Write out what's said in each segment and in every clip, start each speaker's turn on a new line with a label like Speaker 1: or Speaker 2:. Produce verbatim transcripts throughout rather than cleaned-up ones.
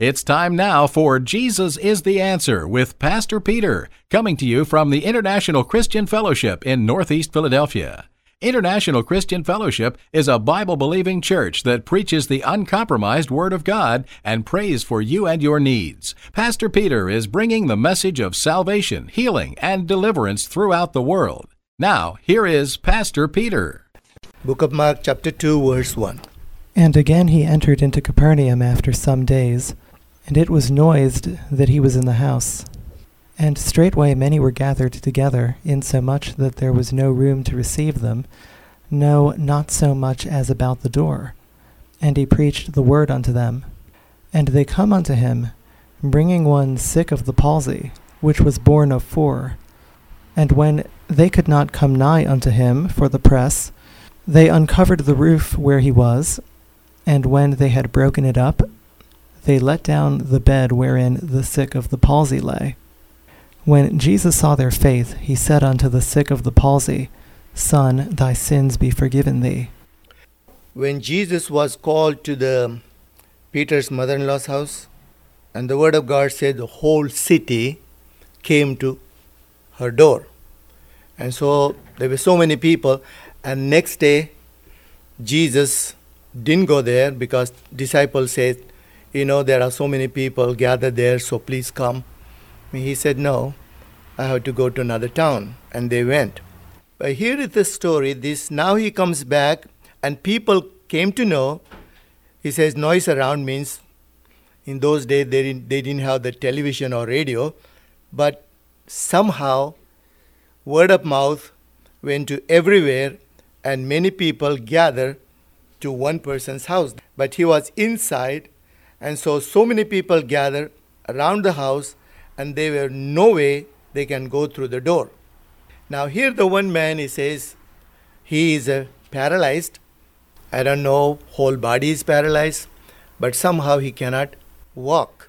Speaker 1: It's time now for Jesus is the Answer with Pastor Peter, coming to you from the International Christian Fellowship in Northeast Philadelphia. International Christian Fellowship is a Bible-believing church that preaches the uncompromised Word of God and prays for you and your needs. Pastor Peter is bringing the message of salvation, healing, and deliverance throughout the world. Now, here is Pastor Peter.
Speaker 2: Book of Mark, chapter two, verse one.
Speaker 3: And again he entered into Capernaum after some days, and it was noised that he was in the house. And straightway many were gathered together, insomuch that there was no room to receive them, no, not so much as about the door. And he preached the word unto them. And they come unto him, bringing one sick of the palsy, which was born of four. And when they could not come nigh unto him for the press, they uncovered the roof where he was, and when they had broken it up, they let down the bed wherein the sick of the palsy lay. When Jesus saw their faith, he said unto the sick of the palsy, Son, thy sins be forgiven thee.
Speaker 2: When Jesus was called to the Peter's mother-in-law's house, and the word of God said the whole city came to her door. And so there were so many people, and next day Jesus didn't go there because disciples said, you know, there are so many people gathered there, so please come. He said, no, I have to go to another town. And they went. But here is the story. This now he comes back and people came to know. He says noise around means in those days they didn't, they didn't have the television or radio. But somehow word of mouth went to everywhere and many people gathered to one person's house. But he was inside, and so so many people gathered around the house, and there were no way they can go through the door. Now here the one man, he says, he is uh, paralyzed. I don't know, whole body is paralyzed, but somehow he cannot walk.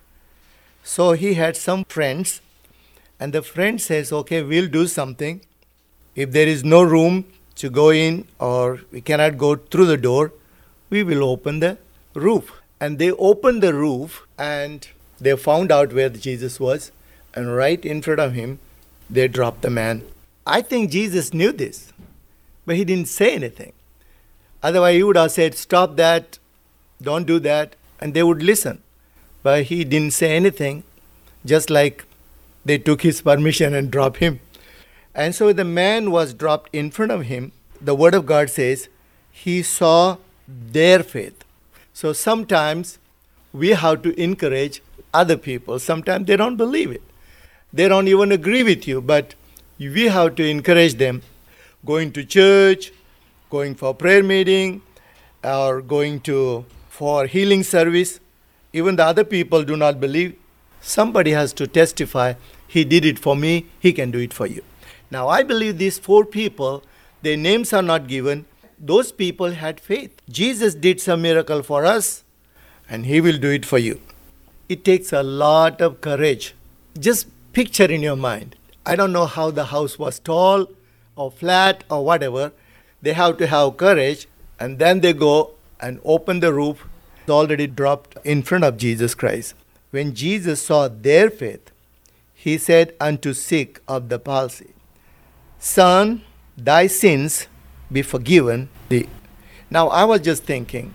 Speaker 2: So he had some friends, and the friend says, okay, we'll do something. If there is no room to go in or we cannot go through the door, we will open the roof. And they opened the roof and they found out where Jesus was, and right in front of him, they dropped the man. I think Jesus knew this, but he didn't say anything. Otherwise, he would have said, stop that, don't do that, and they would listen. But he didn't say anything, just like they took his permission and dropped him. And so the man was dropped in front of him. The word of God says, he saw their faith. So sometimes we have to encourage other people. Sometimes they don't believe it. They don't even agree with you, but we have to encourage them. Going to church, going for prayer meeting, or going to for healing service. Even the other people do not believe. Somebody has to testify, he did it for me, he can do it for you. Now I believe these four people, their names are not given. Those people had faith. Jesus did some miracle for us, and he will do it for you. It takes a lot of courage. Just picture in your mind. I don't know how the house was tall or flat or whatever. They have to have courage, and then they go and open the roof. It's already dropped in front of Jesus Christ. When Jesus saw their faith, he said unto sick of the palsy, Son, thy sins be forgiven thee. Now I was just thinking,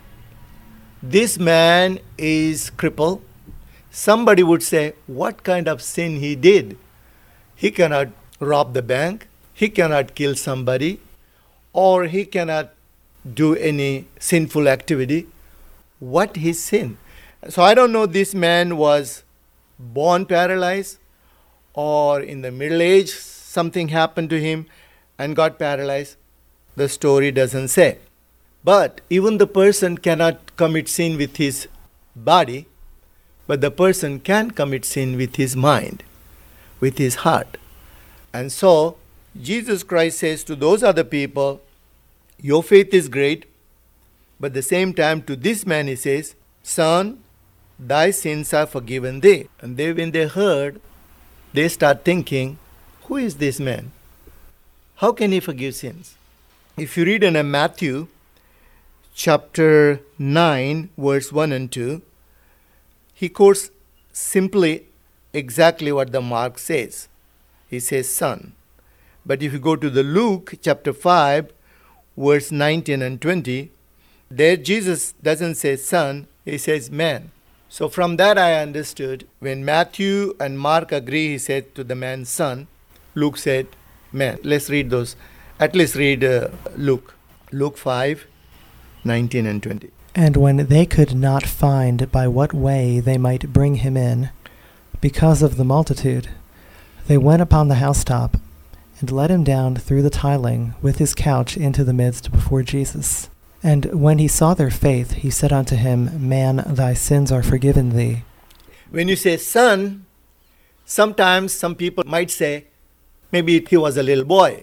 Speaker 2: this man is crippled. Somebody would say, what kind of sin he did? He cannot rob the bank, he cannot kill somebody, or he cannot do any sinful activity. What his sin? So I don't know, this man was born paralyzed, or in the middle age something happened to him and got paralyzed. The story doesn't say. But even the person cannot commit sin with his body, but the person can commit sin with his mind, with his heart. And so Jesus Christ says to those other people, your faith is great, but at the same time to this man he says, Son, thy sins are forgiven thee. And they, when they heard, they start thinking, who is this man? How can he forgive sins? If you read in a Matthew chapter nine, verse one and two, he quotes simply exactly what the Mark says. He says son. But if you go to the Luke chapter five, verse nineteen and twenty, there Jesus doesn't say son, he says man. So from that I understood, when Matthew and Mark agree, he said to the man son, Luke said man. Let's read those. At least read uh, Luke. Luke five, nineteen and twenty.
Speaker 3: And when they could not find by what way they might bring him in, because of the multitude, they went upon the housetop, and let him down through the tiling with his couch into the midst before Jesus. And when he saw their faith, he said unto him, Man, thy sins are forgiven thee.
Speaker 2: When you say son, sometimes some people might say, maybe he was a little boy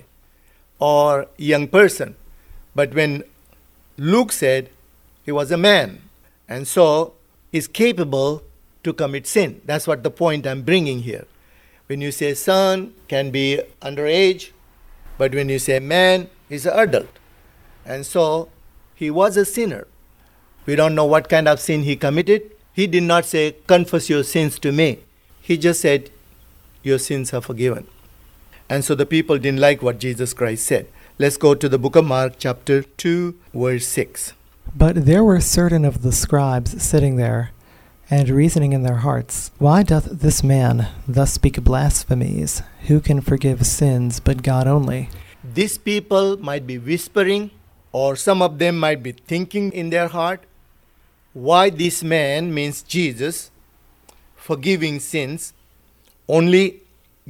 Speaker 2: or young person. But when Luke said he was a man, and so is capable to commit sin. That's what the point I'm bringing here. When you say son, can be underage, but when you say man, he's an adult. And so he was a sinner. We don't know what kind of sin he committed. He did not say, confess your sins to me. He just said, your sins are forgiven. And so the people didn't like what Jesus Christ said. Let's go to the book of Mark, chapter two, verse six.
Speaker 3: But there were certain of the scribes sitting there, and reasoning in their hearts, Why doth this man thus speak blasphemies? Who can forgive sins but God only?
Speaker 2: These people might be whispering, or some of them might be thinking in their heart, why this man, means Jesus, forgiving sins? Only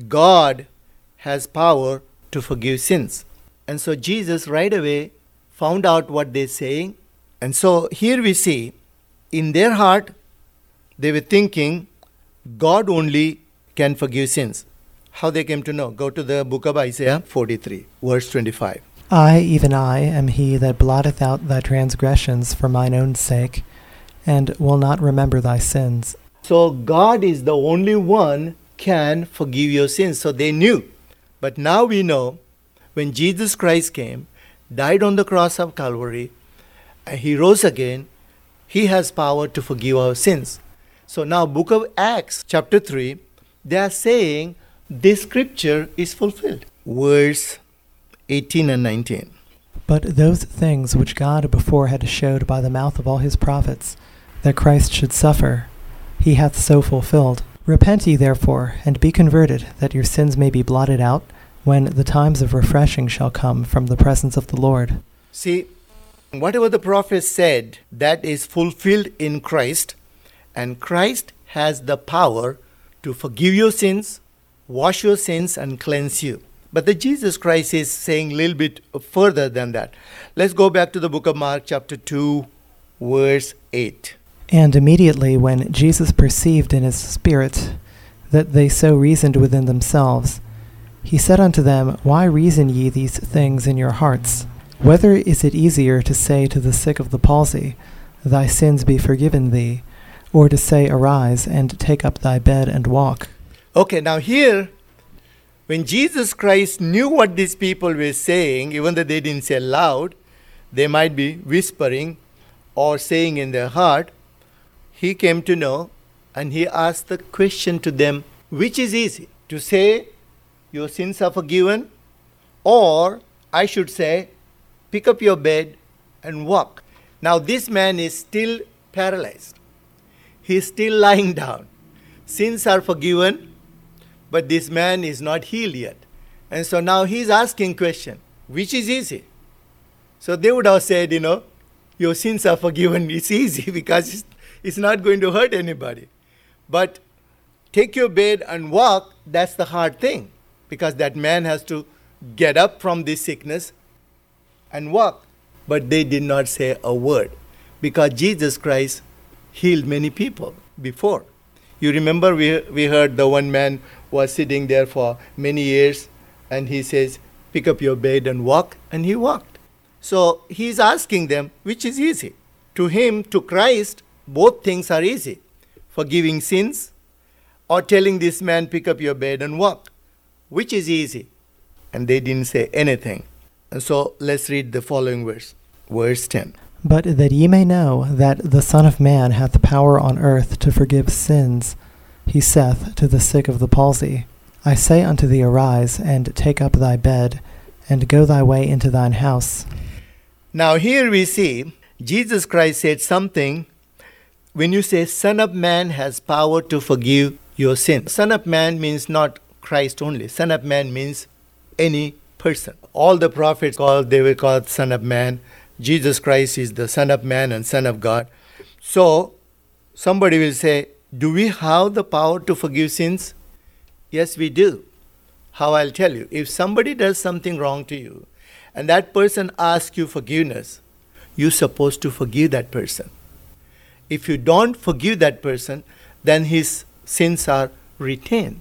Speaker 2: God has power to forgive sins. And so Jesus right away found out what they're saying. And so here we see, in their heart, they were thinking, God only can forgive sins. How they came to know? Go to the book of Isaiah forty-three, verse twenty-five.
Speaker 3: I, even I, am he that blotteth out thy transgressions for mine own sake, and will not remember thy sins.
Speaker 2: So God is the only one can forgive your sins. So they knew. But now we know, when Jesus Christ came, died on the cross of Calvary, and he rose again, he has power to forgive our sins. So now book of Acts, chapter three, they are saying this scripture is fulfilled. Verse eighteen and nineteen.
Speaker 3: But those things which God before had showed by the mouth of all his prophets, that Christ should suffer, he hath so fulfilled. Repent ye therefore, and be converted, that your sins may be blotted out, when the times of refreshing shall come from the presence of the Lord.
Speaker 2: See, whatever the prophet said, that is fulfilled in Christ, and Christ has the power to forgive your sins, wash your sins, and cleanse you. But the Jesus Christ is saying a little bit further than that. Let's go back to the book of Mark, chapter two, verse eight.
Speaker 3: And immediately when Jesus perceived in his spirit that they so reasoned within themselves, he said unto them, Why reason ye these things in your hearts? Whether is it easier to say to the sick of the palsy, Thy sins be forgiven thee, or to say, Arise, and take up thy bed and walk?
Speaker 2: Okay, now here, when Jesus Christ knew what these people were saying, even though they didn't say loud, they might be whispering or saying in their heart, he came to know, and he asked the question to them, which is easy? To say, your sins are forgiven, or I should say, pick up your bed and walk. Now this man is still paralyzed. He is still lying down. Sins are forgiven, but this man is not healed yet. And so now he's asking question, which is easy? So they would have said, you know, your sins are forgiven. It's easy because it's, it's not going to hurt anybody. But take your bed and walk, that's the hard thing. Because that man has to get up from this sickness and walk. But they did not say a word. Because Jesus Christ healed many people before. You remember we we heard the one man was sitting there for many years, and he says, pick up your bed and walk, and he walked. So he's asking them, which is easy? To him, to Christ, both things are easy. Forgiving sins or telling this man, pick up your bed and walk. Which is easy? And they didn't say anything. And so let's read the following verse. Verse ten.
Speaker 3: But that ye may know that the Son of Man hath power on earth to forgive sins, he saith to the sick of the palsy, I say unto thee, arise, and take up thy bed, and go thy way into thine house.
Speaker 2: Now here we see Jesus Christ said something. When you say Son of Man has power to forgive your sins, Son of Man means not Christ only. Son of Man means any person. All the prophets called, they were called Son of Man. Jesus Christ is the Son of Man and Son of God. So somebody will say, do we have the power to forgive sins? Yes, we do. How? I'll tell you. If somebody does something wrong to you and that person asks you forgiveness, you're supposed to forgive that person. If you don't forgive that person, then his sins are retained.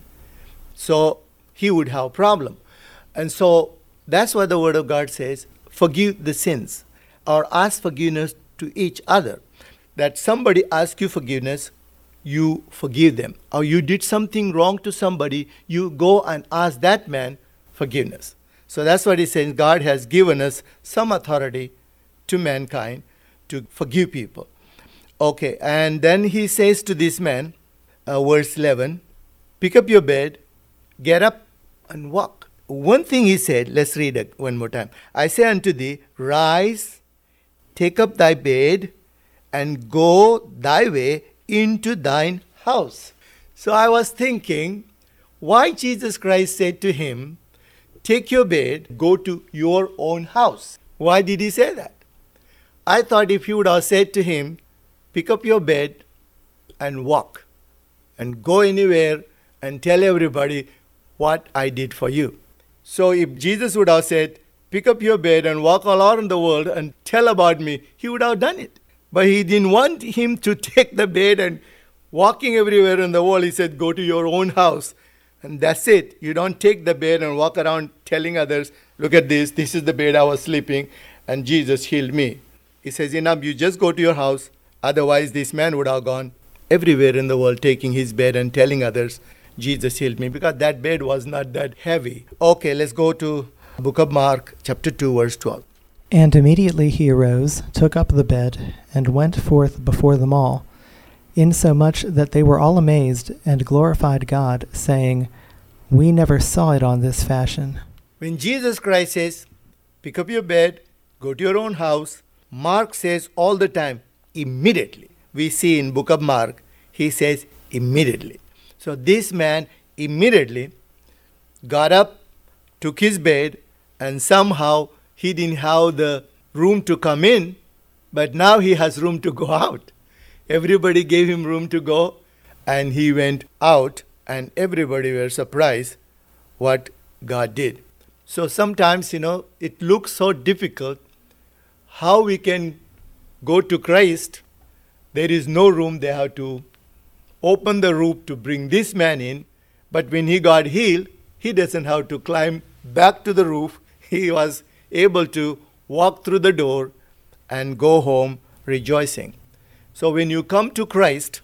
Speaker 2: So he would have a problem. And so that's what the Word of God says, forgive the sins, or ask forgiveness to each other. That somebody asks you forgiveness, you forgive them. Or you did something wrong to somebody, you go and ask that man forgiveness. So that's what he says. God has given us some authority to mankind to forgive people. Okay, and then he says to this man, uh, verse eleven, pick up your bed, get up and walk. One thing he said, let's read it one more time. I say unto thee, rise, take up thy bed, and go thy way into thine house. So I was thinking, why Jesus Christ said to him, take your bed, go to your own house. Why did he say that? I thought if he would have said to him, pick up your bed and walk, and go anywhere and tell everybody what I did for you. So if Jesus would have said, pick up your bed and walk all around the world and tell about me, he would have done it. But he didn't want him to take the bed and walking everywhere in the world. He said, go to your own house. And that's it. You don't take the bed and walk around telling others, look at this, this is the bed I was sleeping, and Jesus healed me. He says, enough, you just go to your house. Otherwise, this man would have gone everywhere in the world taking his bed and telling others, Jesus healed me, because that bed was not that heavy. Okay, let's go to book of Mark, chapter two, verse twelve.
Speaker 3: And immediately he arose, took up the bed, and went forth before them all, insomuch that they were all amazed, and glorified God, saying, we never saw it on this fashion.
Speaker 2: When Jesus Christ says, pick up your bed, go to your own house, Mark says all the time, immediately. We see in book of Mark, he says immediately. So this man immediately got up, took his bed, and somehow he didn't have the room to come in, but now he has room to go out. Everybody gave him room to go, and he went out, and everybody were surprised what God did. So sometimes, you know, it looks so difficult how we can go to Christ. There is no room. They have to open the roof to bring this man in. But when he got healed, he doesn't have to climb back to the roof. He was able to walk through the door and go home rejoicing. So when you come to Christ,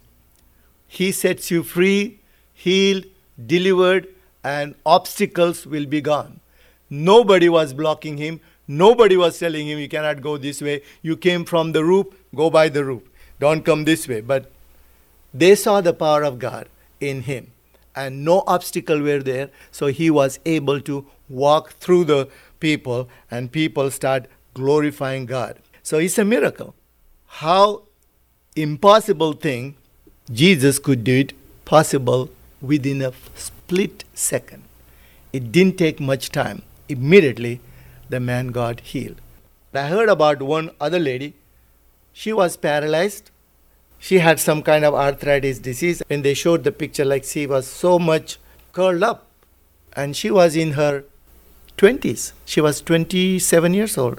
Speaker 2: he sets you free, healed, delivered, and obstacles will be gone. Nobody was blocking him. Nobody was telling him, you cannot go this way. You came from the roof, go by the roof. Don't come this way. But they saw the power of God in him, and no obstacle were there. So he was able to walk through the people, and people start glorifying God. So it's a miracle. How impossible thing, Jesus could do it possible within a split second. It didn't take much time. Immediately, the man got healed. I heard about one other lady. She was paralyzed. She had some kind of arthritis disease. When they showed the picture, like she was so much curled up. And she was in her twenties. She was twenty-seven years old.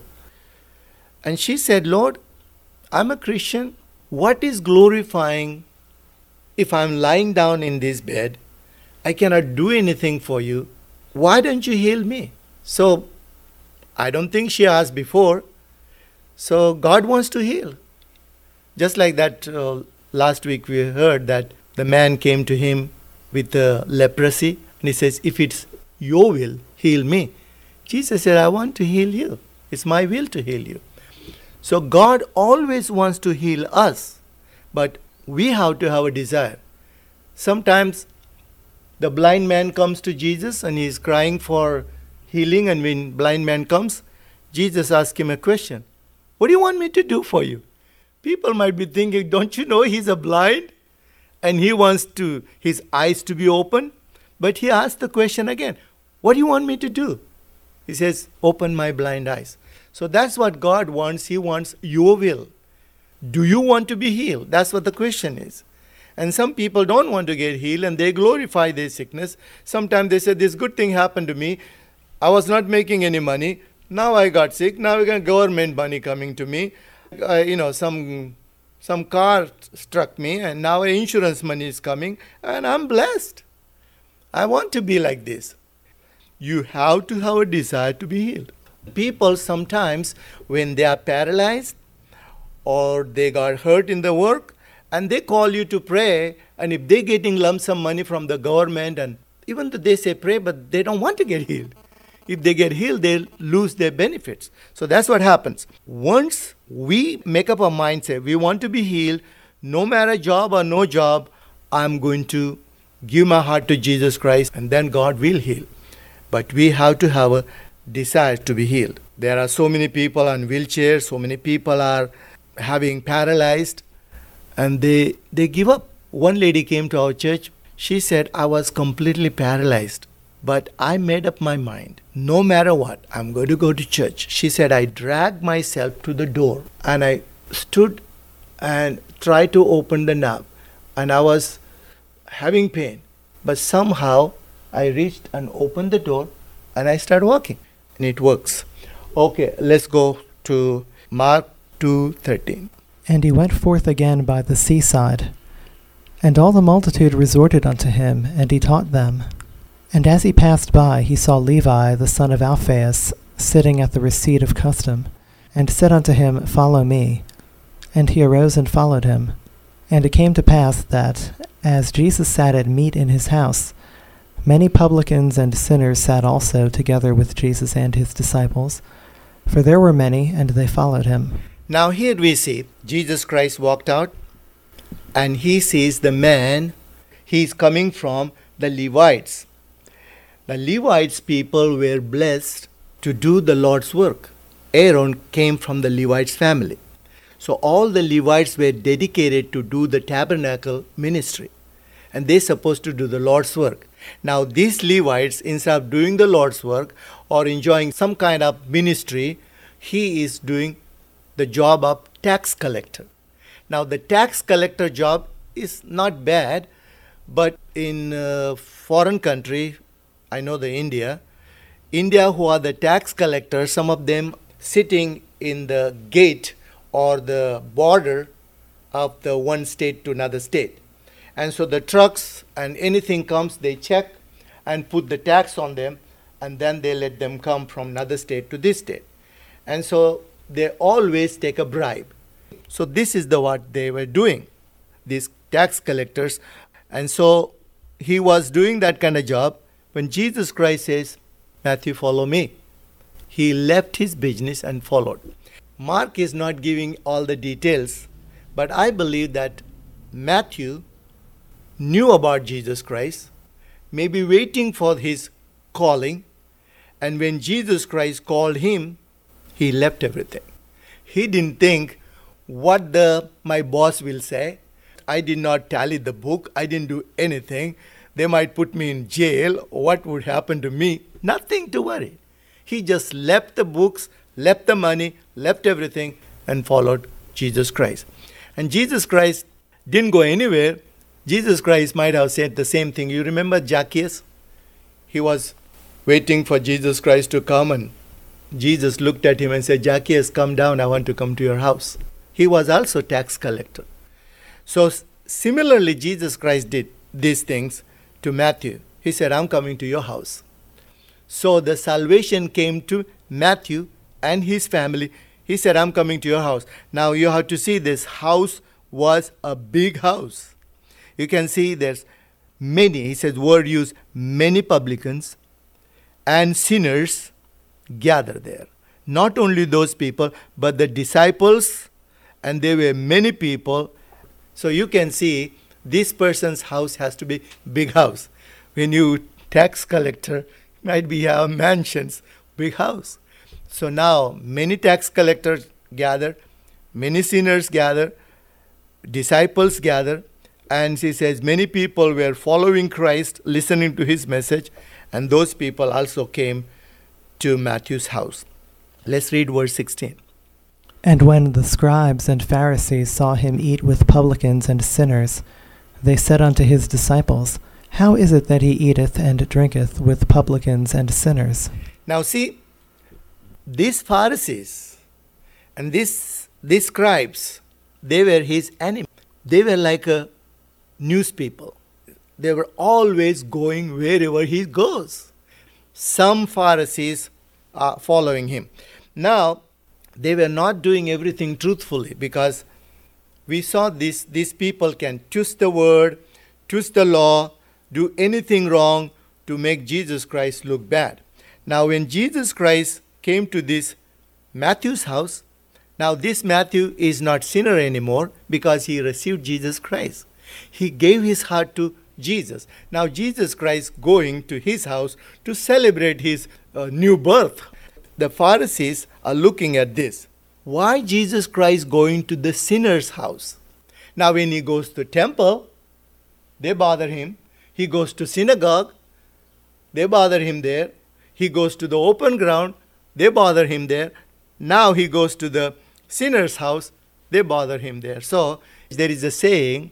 Speaker 2: And she said, Lord, I'm a Christian. What is glorifying if I'm lying down in this bed? I cannot do anything for you. Why don't you heal me? So I don't think she asked before. So God wants to heal. Just like that uh, last week we heard that the man came to him with uh, leprosy. And he says, if it's your will, heal me. Jesus said, I want to heal you. It's my will to heal you. So God always wants to heal us, but we have to have a desire. Sometimes the blind man comes to Jesus and he is crying for healing, and when blind man comes, Jesus asks him a question. What do you want me to do for you? People might be thinking, don't you know he's a blind? And he wants to his eyes to be open. But he asks the question again, what do you want me to do? He says, open my blind eyes. So that's what God wants. He wants your will. Do you want to be healed? That's what the question is. And some people don't want to get healed and they glorify their sickness. Sometimes they say, this good thing happened to me. I was not making any money. Now I got sick. Now I got government money coming to me. Uh, you know, some some car struck me and now insurance money is coming and I'm blessed. I want to be like this. You have to have a desire to be healed. People sometimes, when they are paralyzed or they got hurt in the work, and they call you to pray, and if they're getting lump sum money from the government, and even though they say pray, but they don't want to get healed. If they get healed, they'll lose their benefits. So that's what happens. Once we make up our mind, say, we want to be healed, no matter job or no job, I'm going to give my heart to Jesus Christ, and then God will heal. But we have to have a desire to be healed. There are so many people on wheelchairs, so many people are having paralyzed, and they they give up. One lady came to our church. She said, I was completely paralyzed, but I made up my mind. No matter what, I'm going to go to church. She said, I dragged myself to the door, and I stood and tried to open the knob, and I was having pain. But somehow I reached and opened the door, and I started walking, and it works. Okay, let's go to Mark two thirteen.
Speaker 3: And he went forth again by the seaside, and all the multitude resorted unto him, and he taught them. And as he passed by, he saw Levi the son of Alphaeus sitting at the receipt of custom, and said unto him, Follow me. And he arose and followed him. And it came to pass that, as Jesus sat at meat in his house, many publicans and sinners sat also together with Jesus and his disciples, for there were many, and they followed him.
Speaker 2: Now here we see Jesus Christ walked out, and he sees the man. He's coming from the Levites. The Levites people were blessed to do the Lord's work. Aaron came from the Levites family. So all the Levites were dedicated to do the tabernacle ministry, and they're supposed to do the Lord's work. Now these Levites, instead of doing the Lord's work or enjoying some kind of ministry, he is doing the job of tax collector. Now the tax collector job is not bad, but in uh, foreign country, I know the India, India who are the tax collectors, some of them sitting in the gate or the border of the one state to another state. And so the trucks and anything comes, they check and put the tax on them, and then they let them come from another state to this state. And so they always take a bribe. So this is the what they were doing, these tax collectors. And so he was doing that kind of job. When Jesus Christ says, Matthew, follow me, he left his business and followed. Mark is not giving all the details, but I believe that Matthew knew about Jesus Christ, maybe waiting for his calling, and when Jesus Christ called him, he left everything. He didn't think what the my boss will say. I did not tally the book. I didn't do anything. They might put me in jail. What would happen to me? Nothing to worry. He just left the books, left the money, left everything, and followed Jesus Christ. And Jesus Christ didn't go anywhere. Jesus Christ might have said the same thing. You remember Zacchaeus? He was waiting for Jesus Christ to come, and Jesus looked at him and said, Zacchaeus, come down. I want to come to your house. He was also tax collector. So similarly, Jesus Christ did these things to Matthew. He said, I'm coming to your house. So the salvation came to Matthew and his family. He said, I'm coming to your house. Now you have to see this house was a big house. You can see there's many, he says, word used, many publicans and sinners gather there. Not only those people, but the disciples, and there were many people. So you can see this person's house has to be big house. When you tax collector, might be have mansions, big house. So now many tax collectors gather, many sinners gather, disciples gather, and she says many people were following Christ, listening to his message, and those people also came to Matthew's house. Let's read verse sixteen.
Speaker 3: And when the scribes and Pharisees saw him eat with publicans and sinners, they said unto his disciples, How is it that he eateth and drinketh with publicans and sinners?
Speaker 2: Now see, these Pharisees and these, these scribes, they were his enemies. They were like a news people. They were always going wherever he goes. Some Pharisees are following him. Now, they were not doing everything truthfully, because we saw this, these people can twist the word, twist the law, do anything wrong to make Jesus Christ look bad. Now, when Jesus Christ came to this Matthew's house, now this Matthew is not sinner anymore because he received Jesus Christ. He gave his heart to Jesus. Now Jesus Christ going to his house to celebrate his uh, new birth. The Pharisees are looking at this. Why Jesus Christ going to the sinner's house? Now when he goes to temple, they bother him. He goes to synagogue, they bother him there. He goes to the open ground, they bother him there. Now he goes to the sinner's house, they bother him there. So there is a saying,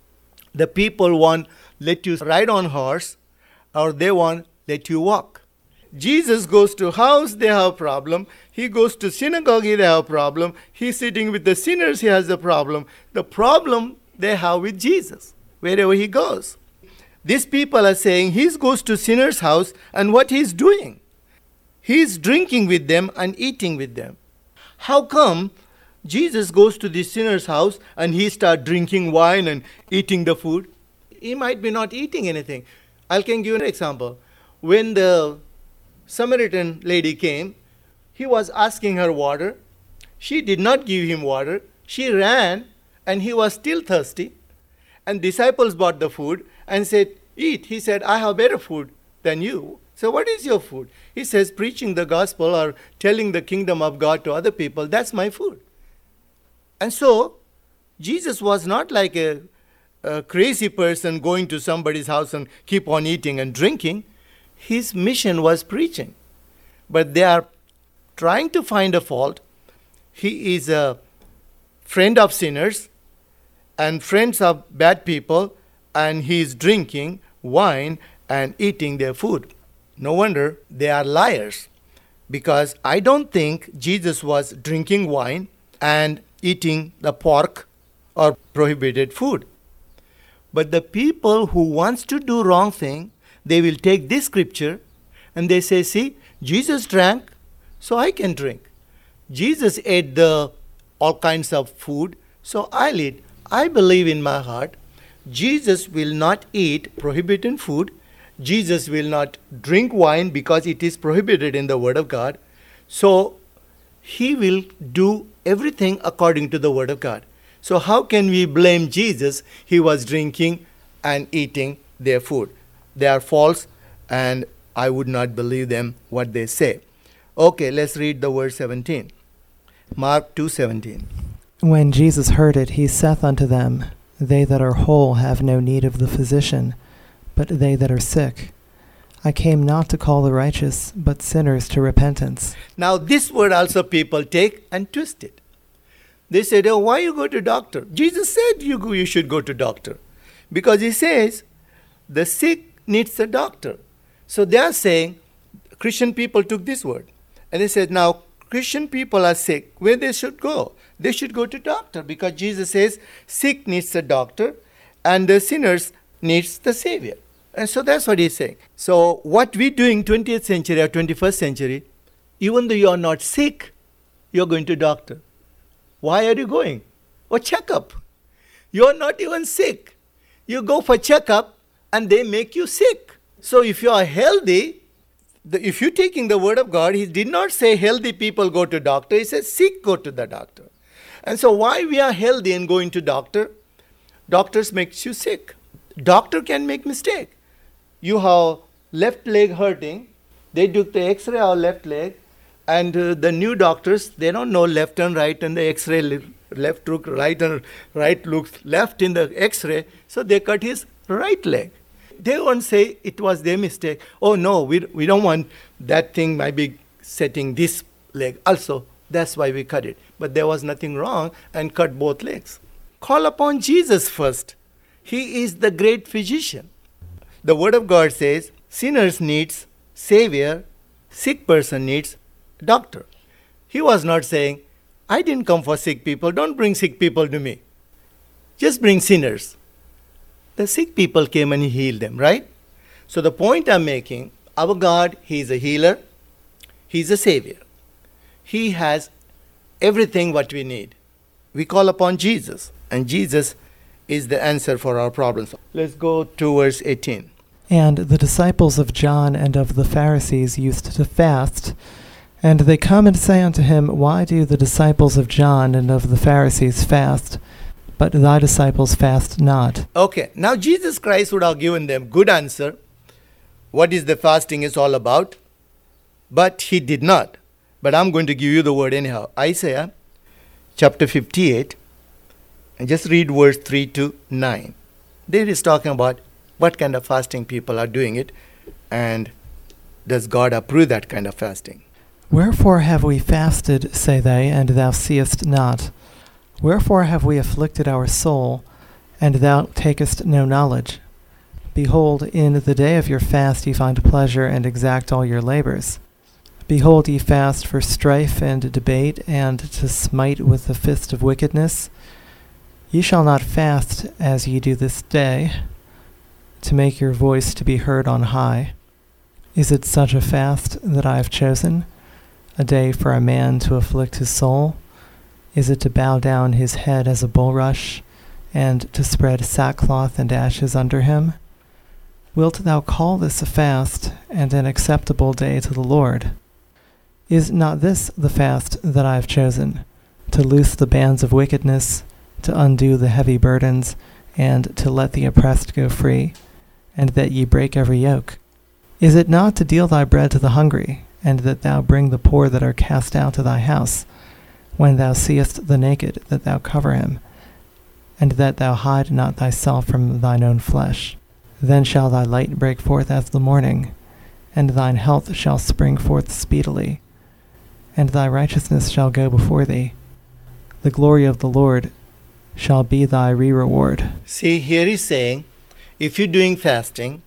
Speaker 2: the people want let you ride on horse, or they want let you walk. Jesus goes to house, they have a problem. He goes to synagogue, they have a problem. He's sitting with the sinners, he has a problem. The problem they have with Jesus, wherever he goes. These people are saying he goes to sinners' house, and what he's doing? He's drinking with them and eating with them. How come Jesus goes to the sinner's house and he starts drinking wine and eating the food? He might be not eating anything. I can give you an example. When the Samaritan lady came, he was asking her water. She did not give him water. She ran, and he was still thirsty. And disciples bought the food and said, eat. He said, I have better food than you. So what is your food? He says, preaching the gospel or telling the kingdom of God to other people, that's my food. And so, Jesus was not like a, a crazy person going to somebody's house and keep on eating and drinking. His mission was preaching. But they are trying to find a fault. He is a friend of sinners and friends of bad people, and he is drinking wine and eating their food. No wonder they are liars, because I don't think Jesus was drinking wine and eating the pork or prohibited food. But the people who wants to do wrong thing, they will take this scripture and they say, see, Jesus drank, so I can drink. Jesus ate the all kinds of food, so I'll eat. I believe in my heart, Jesus will not eat prohibited food. Jesus will not drink wine because it is prohibited in the Word of God. So he will do everything according to the Word of God. So how can we blame Jesus? He was drinking and eating their food. They are false, and I would not believe them what they say. Okay, let's read the verse seventeen. Mark two seventeen.
Speaker 3: When Jesus heard it, he saith unto them, They that are whole have no need of the physician, but they that are sick. I came not to call the righteous, but sinners to repentance.
Speaker 2: Now this word also people take and twist it. They said, oh, why you go to doctor? Jesus said you go, you should go to doctor. Because he says, the sick needs a doctor. So they are saying, Christian people took this word. And they said, now Christian people are sick. Where they should go? They should go to doctor. Because Jesus says, sick needs a doctor, and the sinners needs the Savior. And so that's what he's saying. So what we do in twentieth century or twenty-first century, even though you are not sick, you're going to doctor. Why are you going? For checkup. You're not even sick. You go for checkup and they make you sick. So if you are healthy, The, if you're taking the word of God, he did not say healthy people go to doctor. He says sick go to the doctor. And so why we are healthy and going to doctor? Doctors makes you sick. Doctor can make mistake. You have left leg hurting. They took the x-ray of left leg. And uh, the new doctors, they don't know left and right, and the x-ray li- left look right and right looks left in the x-ray. So they cut his right leg. They won't say it was their mistake. Oh no, we we don't want that thing might be setting this leg also. That's why we cut it. But there was nothing wrong and cut both legs. Call upon Jesus first. He is the great physician. The word of God says, sinners needs savior, sick person needs doctor. He was not saying, I didn't come for sick people. Don't bring sick people to me. Just bring sinners. The sick people came and he healed them, right? So the point I'm making, our God, he is a healer. He's a savior. He has everything what we need. We call upon Jesus, and Jesus is the answer for our problems. Let's go to verse eighteen.
Speaker 3: And the disciples of John and of the Pharisees used to fast. And they come and say unto him, Why do the disciples of John and of the Pharisees fast, but thy disciples fast not?
Speaker 2: Okay, now Jesus Christ would have given them good answer. What is the fasting is all about? But he did not. But I'm going to give you the word anyhow. Isaiah chapter fifty-eight, and just read verse three to nine. There is talking about what kind of fasting people are doing it, and does God approve that kind of fasting?
Speaker 3: Wherefore have we fasted, say they, and thou seest not? Wherefore have we afflicted our soul, and thou takest no knowledge? Behold, in the day of your fast ye find pleasure, and exact all your labors. Behold, ye fast for strife and debate, and to smite with the fist of wickedness. Ye shall not fast as ye do this day, to make your voice to be heard on high. Is it such a fast that I have chosen? A day for a man to afflict his soul? Is it to bow down his head as a bulrush, and to spread sackcloth and ashes under him? Wilt thou call this a fast, and an acceptable day to the Lord? Is not this the fast that I have chosen, to loose the bands of wickedness, to undo the heavy burdens, and to let the oppressed go free, and that ye break every yoke? Is it not to deal thy bread to the hungry, and that thou bring the poor that are cast out to thy house, when thou seest the naked, that thou cover him, and that thou hide not thyself from thine own flesh? Then shall thy light break forth as the morning, and thine health shall spring forth speedily, and thy righteousness shall go before thee. The glory of the Lord shall be thy re-reward.
Speaker 2: See, here he's saying, if you're doing fasting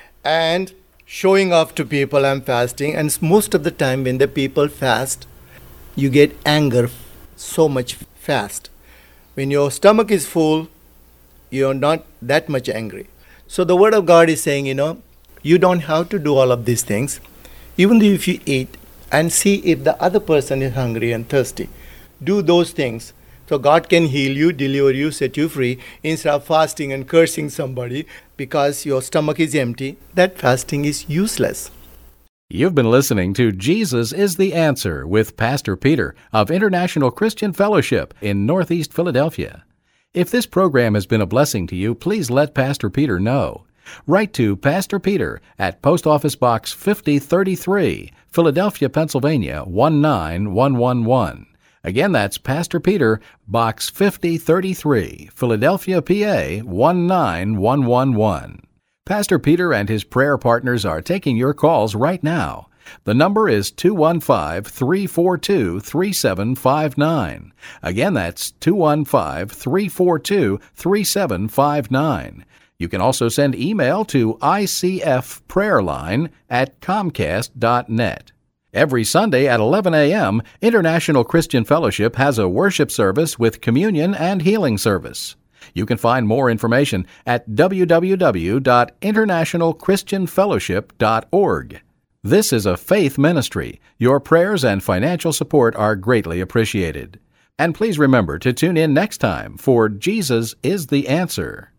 Speaker 2: and showing off to people I'm fasting, and most of the time when the people fast, you get anger so much fast. When your stomach is full, you're not that much angry. So the word of God is saying, you know, you don't have to do all of these things. Even though if you eat and see if the other person is hungry and thirsty, do those things. So God can heal you, deliver you, set you free, instead of fasting and cursing somebody because your stomach is empty. That fasting is useless.
Speaker 1: You've been listening to Jesus is the Answer with Pastor Peter of International Christian Fellowship in Northeast Philadelphia. If this program has been a blessing to you, please let Pastor Peter know. Write to Pastor Peter at Post Office Box fifty thirty-three, Philadelphia, Pennsylvania one nine one one one. Again, that's Pastor Peter, Box fifty thirty-three, Philadelphia, P A one nine one one one. Pastor Peter and his prayer partners are taking your calls right now. The number is two one five, three four two, three seven five nine. Again, that's two one five, three four two, three seven five nine. You can also send email to I C F prayerline at comcast dot net. Every Sunday at eleven a.m., International Christian Fellowship has a worship service with communion and healing service. You can find more information at w w w dot international christian fellowship dot org. This is a faith ministry. Your prayers and financial support are greatly appreciated. And please remember to tune in next time for Jesus is the Answer.